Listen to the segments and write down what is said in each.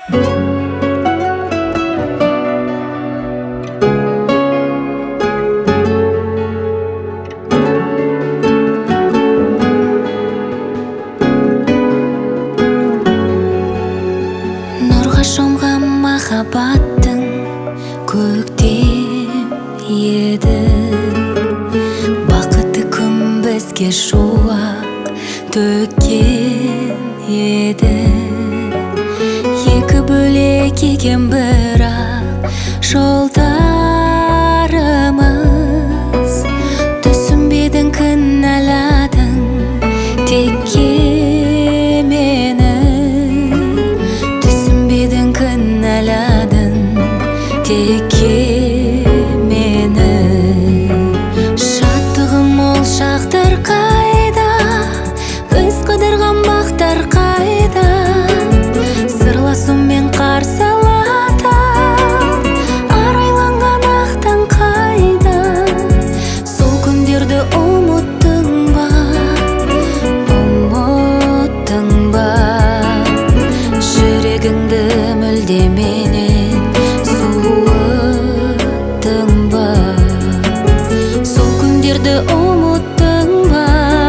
Нұрға шомған махаббаттың көктем еді, бақытты күн бізге шуақ төккен еді. Екі бөлек екен бірақ жолдарымыз, түсінбедің кінәладың текке мені, түсінбедің кінәладың текке мені. Шаттығым ол шақтар қайда, біз қыдырған бақтар қайда, сырласумен қарсы алатын арайланған ақтан қайда. Сол күндерді ұмыттың ба, ұмыттың ба, жүрегіңді мүлде менен суыттың ба. Сол күндерді ұмыттың ба,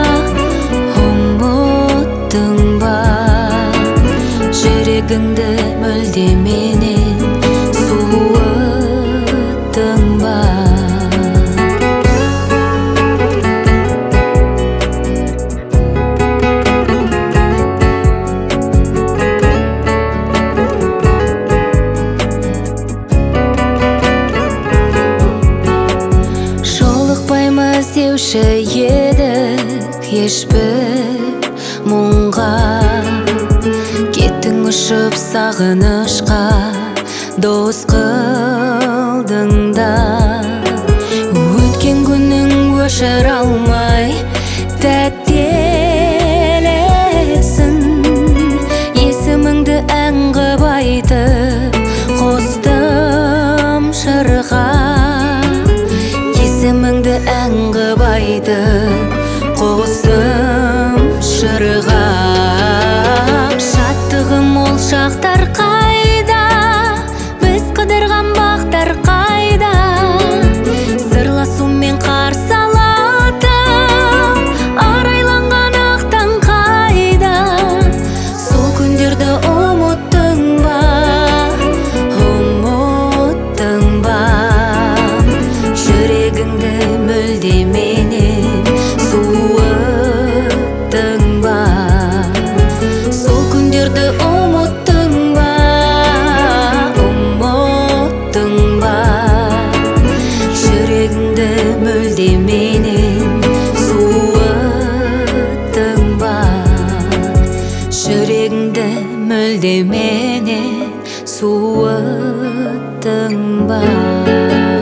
ұмыттың ба, жүрегіңді мүлде менен суыттың ба. Жолықпаймыз деуші едік ешбір мұңға, кеттің ұшып сағынышқа, дос қылдың да. Өткен күнің өшір алмай тәттелесін, есіміңді ән қып айтып қостым жырға, есіміңді ән қып айтып қостым жырға. Шаттығым ол шақтар қайда, біз қыдырған бақтар қайда, сырласумен қарсы алатын арайланған ақтан қайда. Сол күндерді ұмыттың ба, ұмыттың ба, жүрегіңді мүлде менен суыттың ба. Сол күндерді ұмыттың ба, ұмыттың ба, жүрегіңді мүлде менен суыттың ба, жүрегіңді мүлде менен суыттың ба.